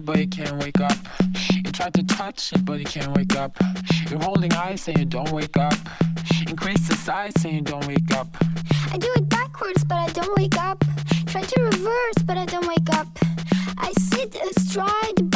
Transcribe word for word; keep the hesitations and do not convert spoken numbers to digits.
it, but you can't wake up. You try to touch it, but you can't wake up. You're holding eyes and you don't wake up. Increase the size and you don't wake up. I do it backwards, but I don't wake up. Try to reverse, but I don't wake up. I sit astride